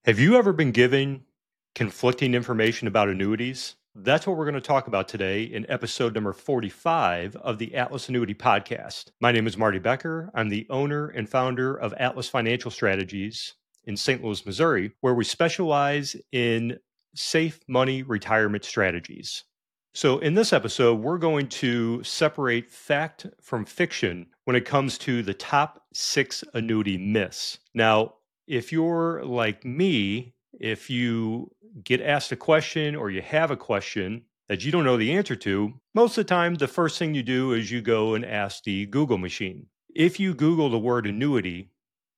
Have you ever been given conflicting information about annuities? That's what we're going to talk about today in episode number 45 of the Atlas Annuity Podcast. My name is Marty Becker. I'm the owner and founder of Atlas Financial Strategies in St. Louis, Missouri, where we specialize in safe money retirement strategies. So, in this episode, we're going to separate fact from fiction when it comes to the top 6 annuity myths. Now, if you're like me, if you get asked a question or you have a question that you don't know the answer to, most of the time, the first thing you do is you go and ask the Google machine. If you Google the word annuity,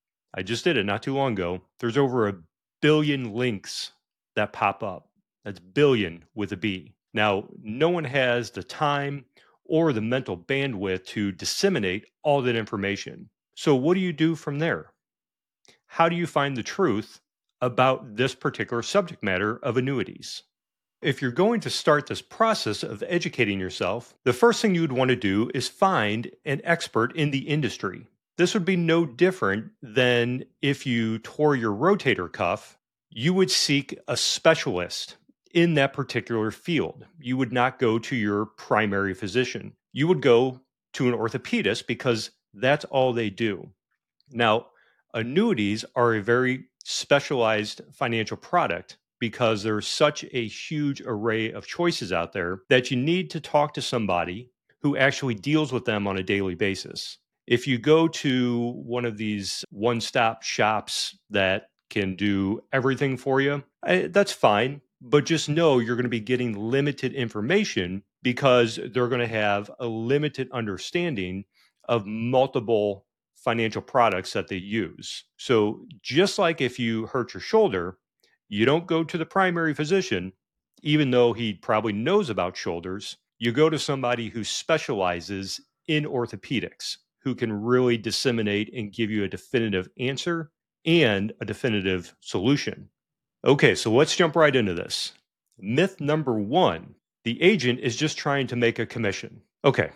I just did it not too long ago, there's over 1 billion links that pop up. That's billion with a B. Now, no one has the time or the mental bandwidth to disseminate all that information. So, what do you do from there? How do you find the truth about this particular subject matter of annuities? If you're going to start this process of educating yourself, the first thing you would want to do is find an expert in the industry. This would be no different than if you tore your rotator cuff, you would seek a specialist in that particular field. You would not go to your primary physician. You would go to an orthopedist because that's all they do. Now, annuities are a very specialized financial product because there's such a huge array of choices out there that you need to talk to somebody who actually deals with them on a daily basis. If you go to one of these one-stop shops that can do everything for you, that's fine, but just know you're going to be getting limited information because they're going to have a limited understanding of multiple financial products that they use. So just like if you hurt your shoulder, you don't go to the primary physician, even though he probably knows about shoulders. You go to somebody who specializes in orthopedics, who can really disseminate and give you a definitive answer and a definitive solution. Okay, so let's jump right into this. Myth number 1, the agent is just trying to make a commission. Okay,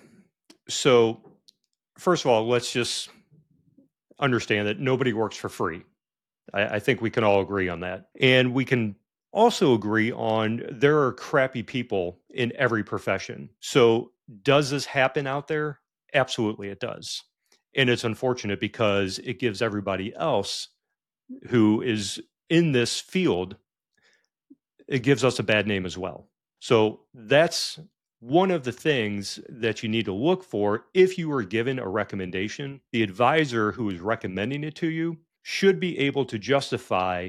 so first of all, let's just understand that nobody works for free. I think we can all agree on that. And we can also agree on there are crappy people in every profession. So does this happen out there? Absolutely, it does. And it's unfortunate because it gives everybody else who is in this field, it gives us a bad name as well. So that's one of the things that you need to look for if you were given a recommendation. The advisor who is recommending it to you should be able to justify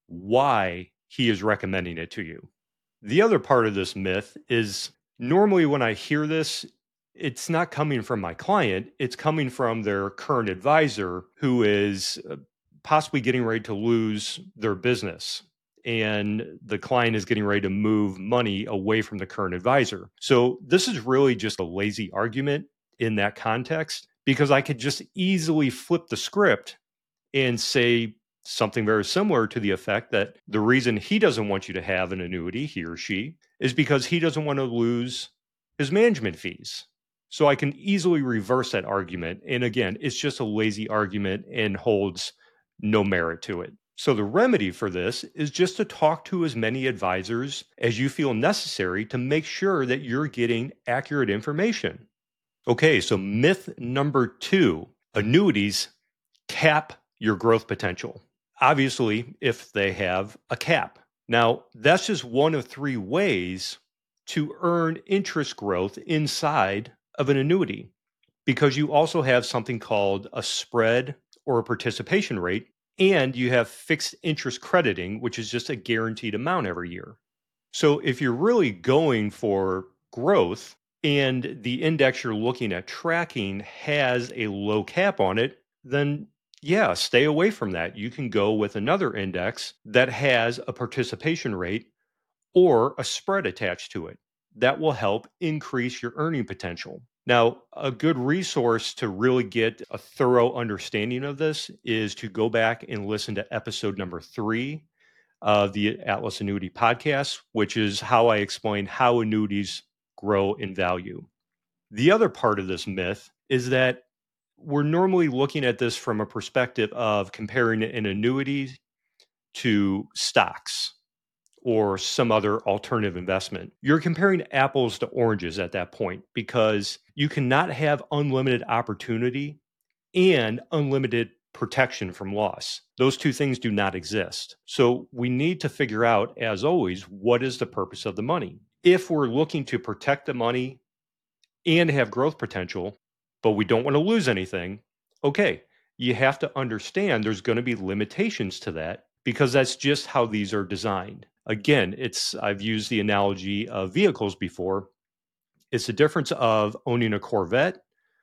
why he is recommending it to you. The other part of this myth is normally when I hear this, it's not coming from my client, it's coming from their current advisor who is possibly getting ready to lose their business. And the client is getting ready to move money away from the current advisor. So this is really just a lazy argument in that context because I could just easily flip the script and say something very similar to the effect that the reason he doesn't want you to have an annuity, he or she, is because he doesn't want to lose his management fees. So I can easily reverse that argument. And again, it's just a lazy argument and holds no merit to it. So the remedy for this is just to talk to as many advisors as you feel necessary to make sure that you're getting accurate information. Okay, so myth number 2, annuities cap your growth potential. Obviously, if they have a cap. Now, that's just one of 3 ways to earn interest growth inside of an annuity because you also have something called a spread or a participation rate, and you have fixed interest crediting, which is just a guaranteed amount every year. So if you're really going for growth and the index you're looking at tracking has a low cap on it, then yeah, stay away from that. You can go with another index that has a participation rate or a spread attached to it. That will help increase your earning potential. Now, a good resource to really get a thorough understanding of this is to go back and listen to episode number 3 of the Atlas Annuity Podcast, which is how I explain how annuities grow in value. The other part of this myth is that we're normally looking at this from a perspective of comparing an annuity to stocks or some other alternative investment. You're comparing apples to oranges at that point because you cannot have unlimited opportunity and unlimited protection from loss. Those two things do not exist. So we need to figure out, as always, what is the purpose of the money? If we're looking to protect the money and have growth potential, but we don't want to lose anything, okay, you have to understand there's going to be limitations to that because that's just how these are designed. Again, I've used the analogy of vehicles before. It's the difference of owning a Corvette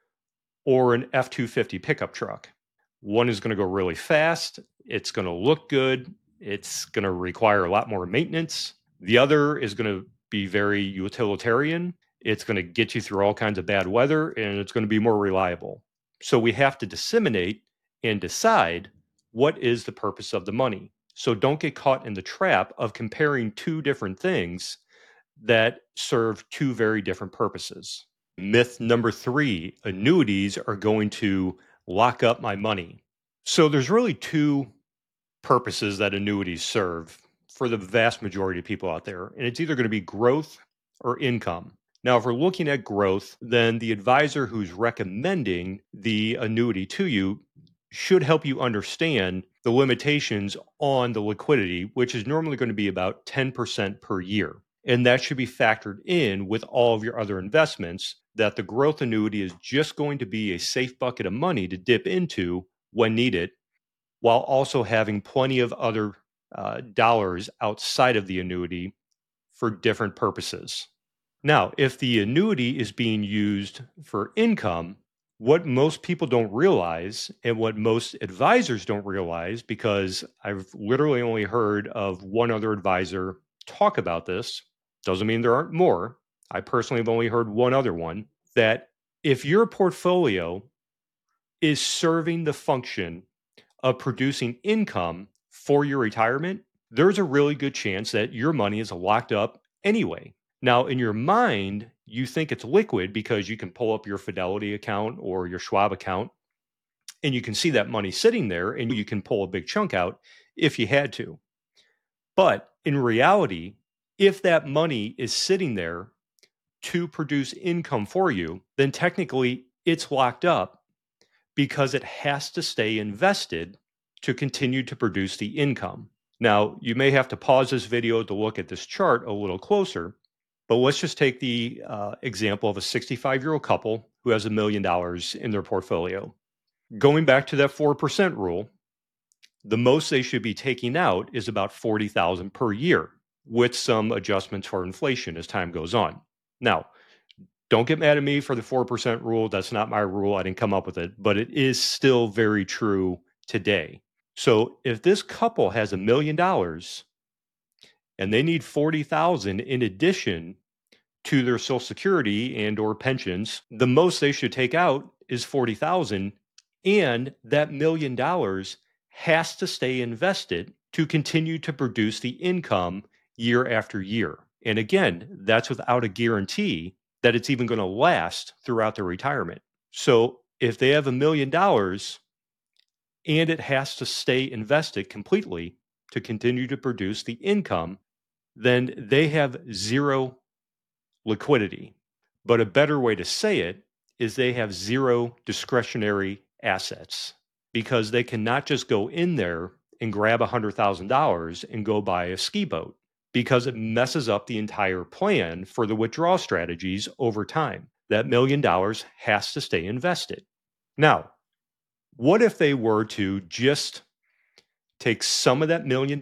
or an F-250 pickup truck. One is going to go really fast. It's going to look good. It's going to require a lot more maintenance. The other is going to be very utilitarian. It's going to get you through all kinds of bad weather, and it's going to be more reliable. So we have to disseminate and decide what is the purpose of the money. So don't get caught in the trap of comparing two different things that serve two very different purposes. Myth number 3, annuities are going to lock up my money. So there's really two purposes that annuities serve for the vast majority of people out there. And it's either going to be growth or income. Now, if we're looking at growth, then the advisor who's recommending the annuity to you should help you understand the limitations on the liquidity, which is normally going to be about 10% per year. And that should be factored in with all of your other investments, that the growth annuity is just going to be a safe bucket of money to dip into when needed, while also having plenty of other dollars outside of the annuity for different purposes. Now, if the annuity is being used for income, what most people don't realize and what most advisors don't realize, because I've literally only heard of one other advisor talk about this, doesn't mean there aren't more. I personally have only heard one other one, that if your portfolio is serving the function of producing income for your retirement, there's a really good chance that your money is locked up anyway. Now, in your mind, you think it's liquid because you can pull up your Fidelity account or your Schwab account and you can see that money sitting there and you can pull a big chunk out if you had to. But in reality, if that money is sitting there to produce income for you, then technically it's locked up because it has to stay invested to continue to produce the income. Now, you may have to pause this video to look at this chart a little closer, but let's just take the example of a 65-year-old couple who has $1 million in their portfolio. Going back to that 4% rule, the most they should be taking out is about $40,000 per year, with some adjustments for inflation as time goes on. Now, don't get mad at me for the 4% rule. That's not my rule. I didn't come up with it, but it is still very true today. So if this couple has $1 million and they need $40,000 in addition to their Social Security and or pensions, the most they should take out is $40,000, and that $1 million has to stay invested to continue to produce the income year after year. And again, that's without a guarantee that it's even going to last throughout their retirement. So if they have $1 million and it has to stay invested completely to continue to produce the income, then they have zero liquidity. But a better way to say it is they have zero discretionary assets, because they cannot just go in there and grab $100,000 and go buy a ski boat, because it messes up the entire plan for the withdrawal strategies over time. That $1 million has to stay invested. Now, what if they were to just take some of that $1 million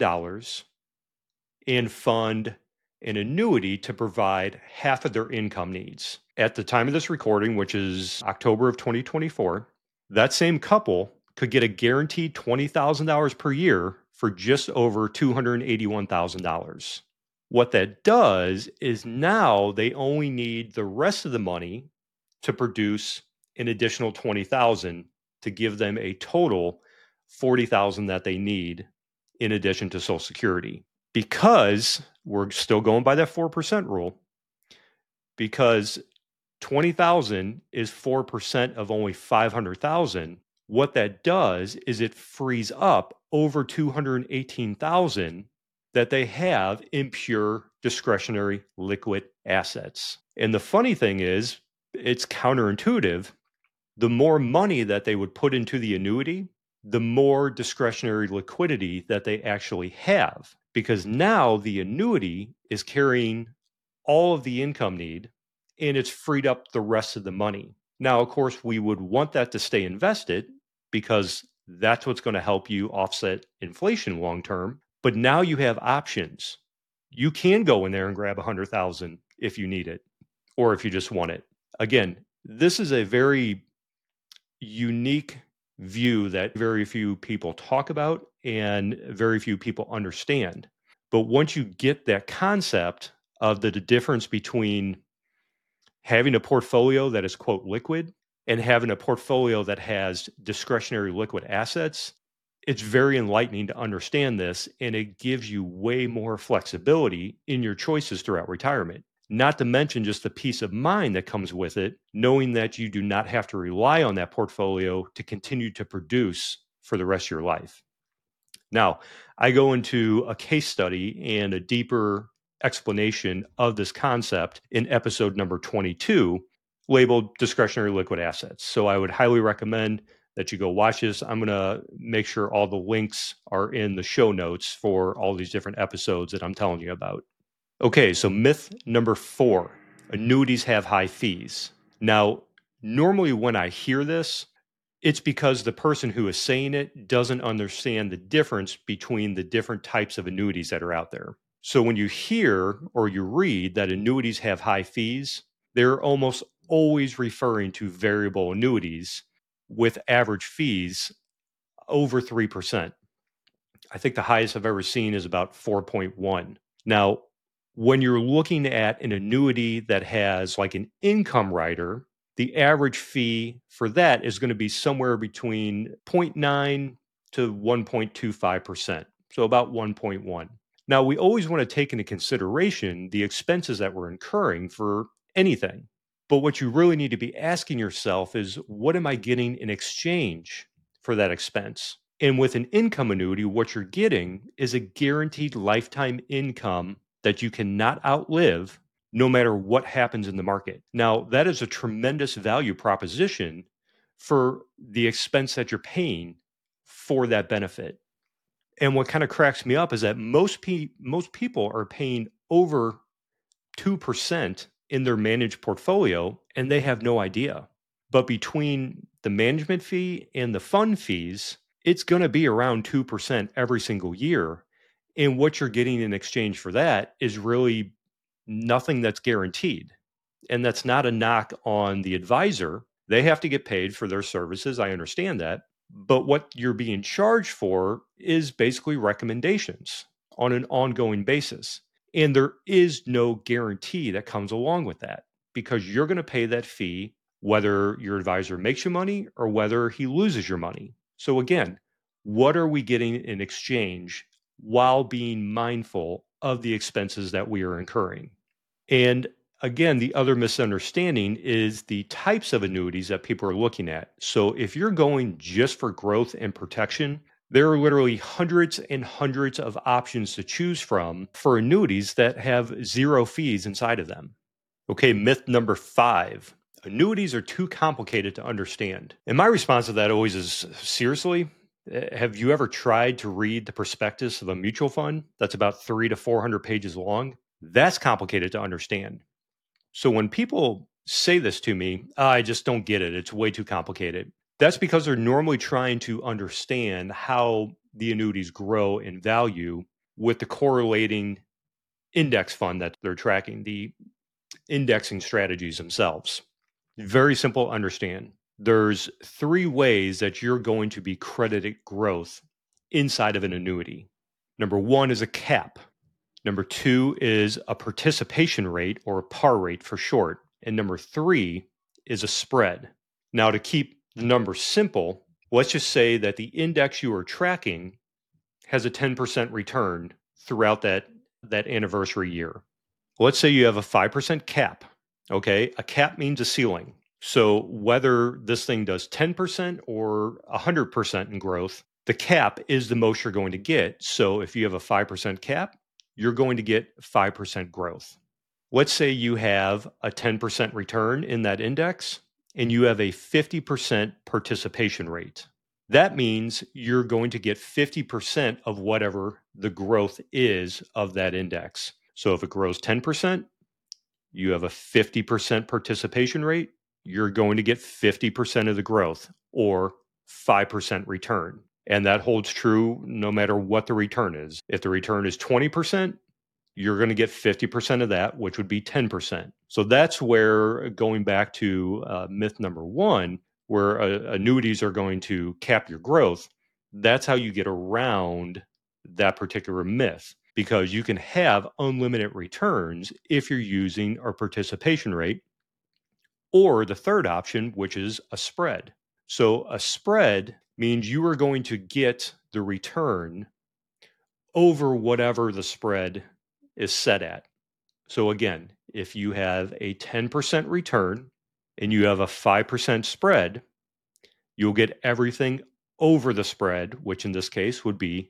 and fund an annuity to provide half of their income needs? At the time of this recording, which is October of 2024, that same couple could get a guaranteed $20,000 per year for just over $281,000. What that does is now they only need the rest of the money to produce an additional $20,000 to give them a total $40,000 that they need in addition to Social Security. Because we're still going by that 4% rule, because $20,000 is 4% of only $500,000. What that does is it frees up over $218,000 that they have in pure discretionary liquid assets. And the funny thing is, it's counterintuitive. The more money that they would put into the annuity, the more discretionary liquidity that they actually have, because now the annuity is carrying all of the income need and it's freed up the rest of the money. Now, of course, we would want that to stay invested because that's what's going to help you offset inflation long term. But now you have options. You can go in there and grab 100,000 if you need it or if you just want it. Again, this is a very unique view that very few people talk about and very few people understand. But once you get that concept of the difference between having a portfolio that is, quote, liquid and having a portfolio that has discretionary liquid assets, it's very enlightening to understand this, and it gives you way more flexibility in your choices throughout retirement. Not to mention just the peace of mind that comes with it, knowing that you do not have to rely on that portfolio to continue to produce for the rest of your life. Now, I go into a case study and a deeper explanation of this concept in episode number 22, labeled Discretionary Liquid Assets. So I would highly recommend that you go watch this. I'm going to make sure all the links are in the show notes for all these different episodes that I'm telling you about. Okay, so myth number 4, annuities have high fees. Now, normally when I hear this, it's because the person who is saying it doesn't understand the difference between the different types of annuities that are out there. So when you hear or you read that annuities have high fees, they're almost always referring to variable annuities with average fees over 3%. I think the highest I've ever seen is about 4.1. Now, when you're looking at an annuity that has like an income rider, the average fee for that is going to be somewhere between 0.9 to 1.25%. So about 1.1. Now, we always want to take into consideration the expenses that we're incurring for anything. But what you really need to be asking yourself is, what am I getting in exchange for that expense? And with an income annuity, what you're getting is a guaranteed lifetime income that you cannot outlive no matter what happens in the market. Now, that is a tremendous value proposition for the expense that you're paying for that benefit. And what kind of cracks me up is that most people are paying over 2% in their managed portfolio and they have no idea. But between the management fee and the fund fees, it's going to be around 2% every single year. And what you're getting in exchange for that is really nothing that's guaranteed. And that's not a knock on the advisor. They have to get paid for their services. I understand that. But what you're being charged for is basically recommendations on an ongoing basis. And there is no guarantee that comes along with that, because you're going to pay that fee whether your advisor makes you money or whether he loses your money. So again, what are we getting in exchange while being mindful of the expenses that we are incurring? And again, the other misunderstanding is the types of annuities that people are looking at. So if you're going just for growth and protection, there are literally hundreds and hundreds of options to choose from for annuities that have zero fees inside of them. Okay, myth number 5. Annuities are too complicated to understand. And my response to that always is, seriously? Have you ever tried to read the prospectus of a mutual fund that's about 300 to 400 pages long? That's complicated to understand. So when people say this to me, I just don't get it. It's way too complicated. That's because they're normally trying to understand how the annuities grow in value with the correlating index fund that they're tracking, the indexing strategies themselves. Very simple to understand. There's 3 ways that you're going to be credited growth inside of an annuity. Number 1 is a cap. Number 2 is a participation rate, or a par rate for short. And number 3 is a spread. Now, to keep the numbers simple, let's just say that the index you are tracking has a 10% return throughout that anniversary year. Let's say you have a 5% cap. Okay, a cap means a ceiling. So whether this thing does 10% or 100% in growth, the cap is the most you're going to get. So if you have a 5% cap, you're going to get 5% growth. Let's say you have a 10% return in that index and you have a 50% participation rate. That means you're going to get 50% of whatever the growth is of that index. So if it grows 10%, you have a 50% participation rate, you're going to get 50% of the growth or 5% return. And that holds true no matter what the return is. If the return is 20%, you're going to get 50% of that, which would be 10%. So that's where, going back to myth number one, where annuities are going to cap your growth, that's how you get around that particular myth, because you can have unlimited returns if you're using a participation rate, or the third option, which is a spread. So a spread means you are going to get the return over whatever the spread is set at. So again, if you have a 10% return and you have a 5% spread, you'll get everything over the spread, which in this case would be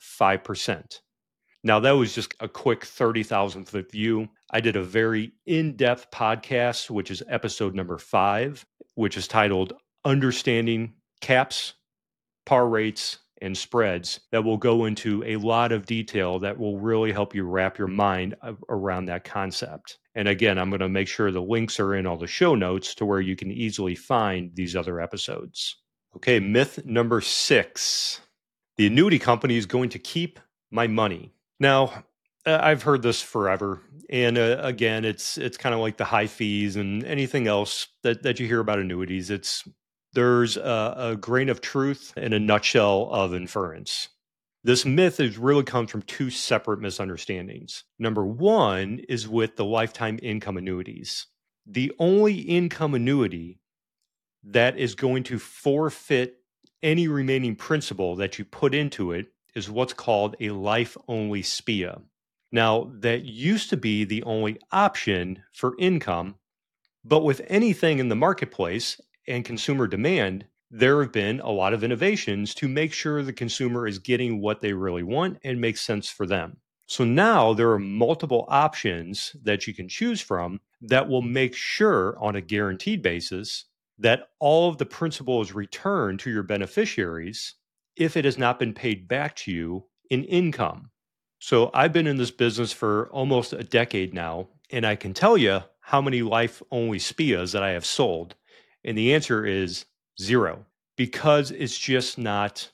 5%. Now, that was just a quick 30,000 foot view. I did a very in-depth podcast, which is episode number 5, which is titled Understanding Caps, Par Rates, and Spreads, that will go into a lot of detail that will really help you wrap your mind around that concept. And again, I'm going to make sure the links are in all the show notes to where you can easily find these other episodes. Okay, myth number 6. The annuity company is going to keep my money. Now, I've heard this forever. And again, it's kind of like the high fees and anything else that you hear about annuities. There's a grain of truth in a nutshell of inference. This myth has really come from 2 separate misunderstandings. Number 1 is with the lifetime income annuities. The only income annuity that is going to forfeit any remaining principal that you put into it is what's called a life-only SPIA. Now, that used to be the only option for income, but with anything in the marketplace and consumer demand, there have been a lot of innovations to make sure the consumer is getting what they really want and makes sense for them. So now there are multiple options that you can choose from that will make sure on a guaranteed basis that all of the principal is returned to your beneficiaries if it has not been paid back to you in income. So I've been in this business for almost a decade now, and I can tell you how many life-only SPIAs that I have sold. And the answer is 0, because it's just not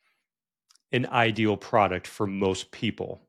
an ideal product for most people.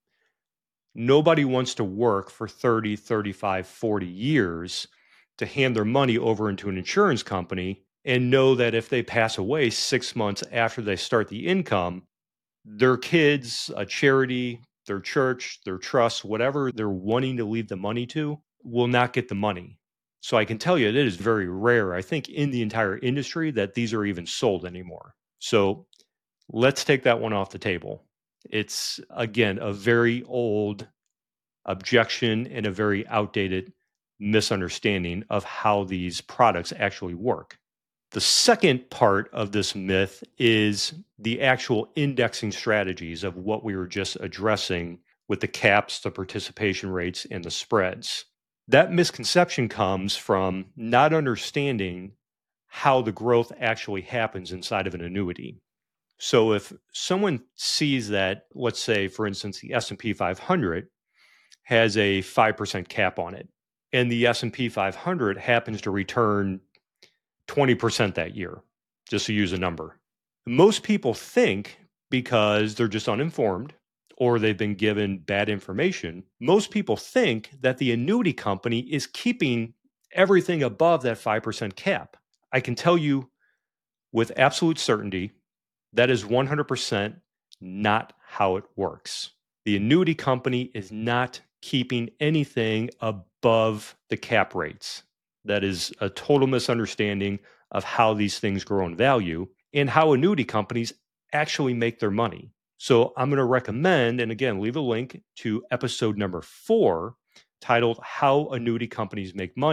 Nobody wants to work for 30, 35, 40 years to hand their money over into an insurance company and know that if they pass away 6 months after they start the income, their kids, a charity, their church, their trust, whatever they're wanting to leave the money to, will not get the money. So I can tell you it is very rare, I think, in the entire industry that these are even sold anymore. So let's take that one off the table. It's, again, a very old objection and a very outdated misunderstanding of how these products actually work. The second part of this myth is the actual indexing strategies of what we were just addressing with the caps, the participation rates, and the spreads. That misconception comes from not understanding how the growth actually happens inside of an annuity. So if someone sees that, let's say, for instance, the S&P 500 has a 5% cap on it, and the S&P 500 happens to return 20% that year, just to use a number. Most people think, because they're just uninformed or they've been given bad information, most people think that the annuity company is keeping everything above that 5% cap. I can tell you with absolute certainty that is 100% not how it works. The annuity company is not keeping anything above the cap rates. That is a total misunderstanding of how these things grow in value and how annuity companies actually make their money. So I'm going to recommend, and again, leave a link to episode number 4 titled How Annuity Companies Make Money.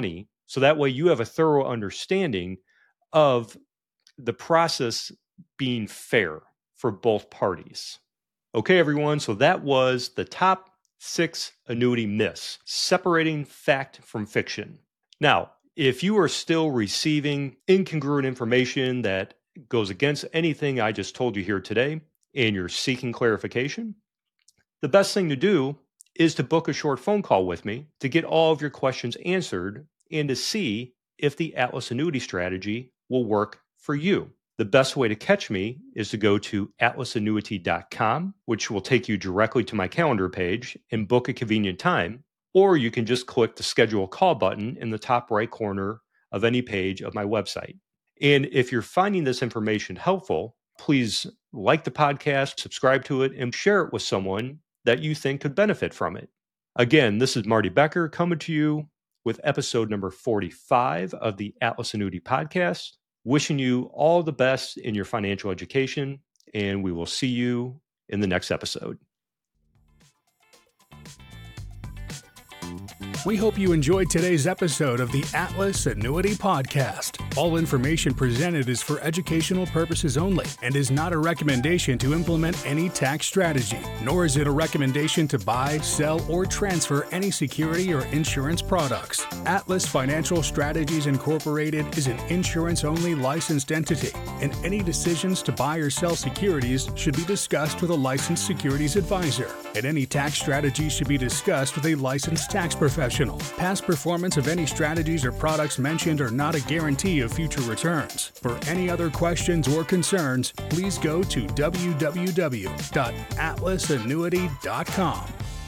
So that way you have a thorough understanding of the process being fair for both parties. Okay, everyone, so that was the top 6 annuity myths, separating fact from fiction. Now, if you are still receiving incongruent information that goes against anything I just told you here today, and you're seeking clarification, the best thing to do is to book a short phone call with me to get all of your questions answered and to see if the Atlas Annuity strategy will work for you. The best way to catch me is to go to atlasannuity.com, which will take you directly to my calendar page and book a convenient time, or you can just click the schedule a call button in the top right corner of any page of my website. And if you're finding this information helpful, please like the podcast, subscribe to it, and share it with someone that you think could benefit from it. Again, this is Marty Becker coming to you with episode number 45 of the Atlas Annuity Podcast. Wishing you all the best in your financial education, and we will see you in the next episode. We hope you enjoyed today's episode of the Atlas Annuity Podcast. All information presented is for educational purposes only and is not a recommendation to implement any tax strategy, nor is it a recommendation to buy, sell, or transfer any security or insurance products. Atlas Financial Strategies Incorporated is an insurance-only licensed entity, and any decisions to buy or sell securities should be discussed with a licensed securities advisor, and any tax strategy should be discussed with a licensed tax professional. Past performance of any strategies or products mentioned are not a guarantee of future returns. For any other questions or concerns, please go to www.atlasannuity.com.